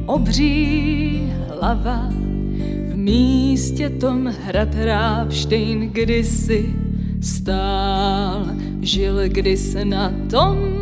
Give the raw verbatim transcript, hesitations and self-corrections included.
obří hlava. V místě tom hrad Hrabštejn kdysi stál, žil kdysi na tom